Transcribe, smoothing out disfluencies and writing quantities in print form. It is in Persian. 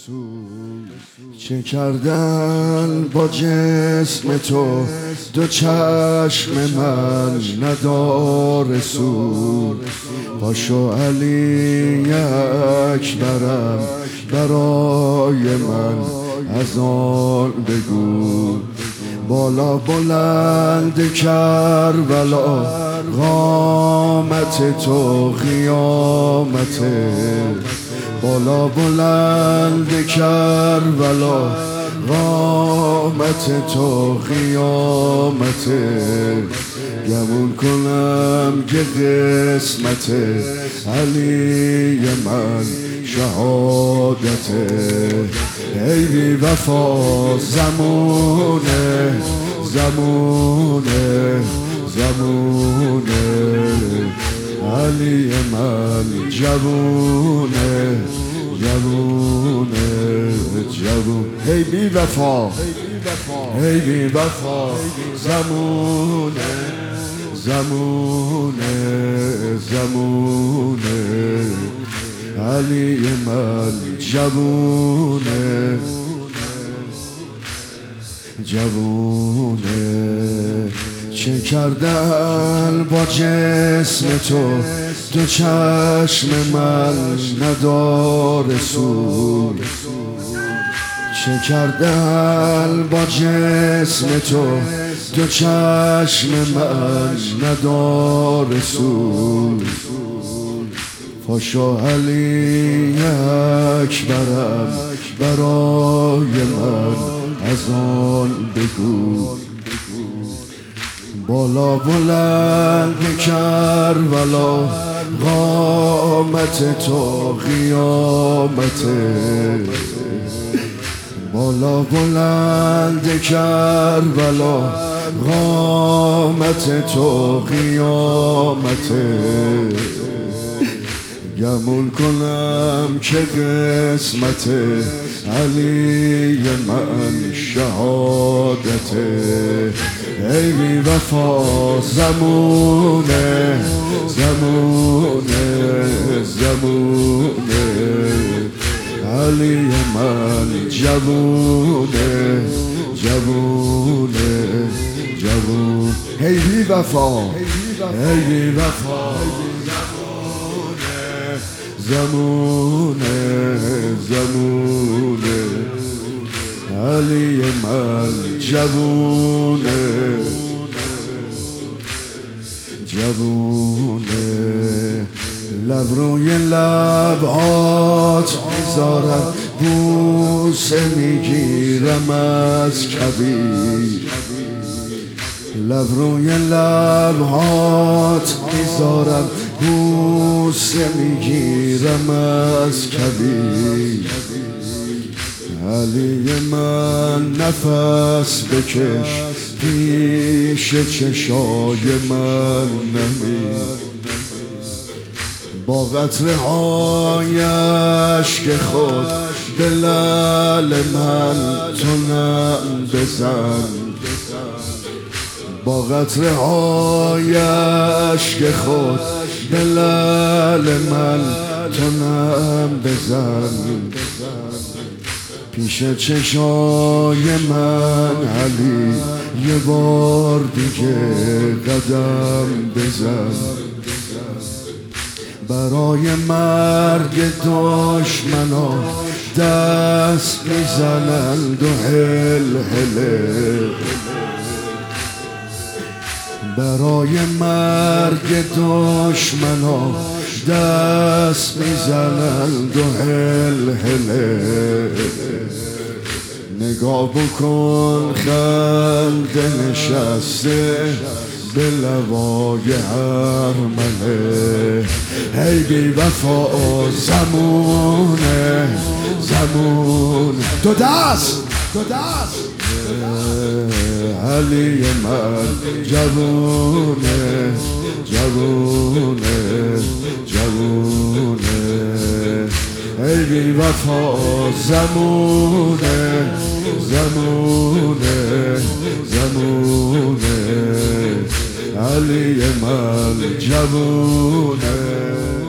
چه کردن با جسم تو دو چشم من نداره سود. پاشو علی اکبرم برای من از آن بگو. بالا بلند کربلا قامت تو قیامته. بالا بلند کربلا قامت تو قیامته. گمون کنم که قسمت علی من شهادته. ای بی وفا زمونه زمونه زمونه. علی من جوونه جوونه جوون. ای بی وفا ای بی وفا زمونه زمونه زمونه. علی من جوونه جوونه. چه کردن با جسم تو دو چشم من نداره سود. چه کردن با جسم تو دو چشم من نداره سود. پاشو علی اکبرم برای من از آن بگو. بالا بلند کربلا قامت تو قیامته. بالا بلند کربلا قامت تو قیامته. گمون کنم که قسمت علی من شهادته. ای بی وفا زمونه زمونه زمونه. علی من جوونه جوونه جوون. ای بی وفا ای بی وفا زمونه زمونه. علی من جوونه جوونه. لب روی لبات میذارم بوسه میگیرم از کبیر. لب روی لبات میذارم بوسه میگیرم از کبیر. علی من نفس بکش پیش چشای من نمیر. با قطره‌های اشک خود به لعل من تو نم بزن. با قطره‌های اشک خود به لعل من تو نم بزن. پیش چشای من علی یه بار دیگه قدم بزن. برای مرگ دشمنا دست میزنند و هل هله. برای مرگ دشمنا دست میزنند و هل هله. نگاه بکن خنده نشسته به لوای ارمله. ای بی وفا زمونه زمون. دو دست دو دست. علی من جوونه جوونه جوونه. ای بی وفا زمونه زمونه زمونه. علی من جوونه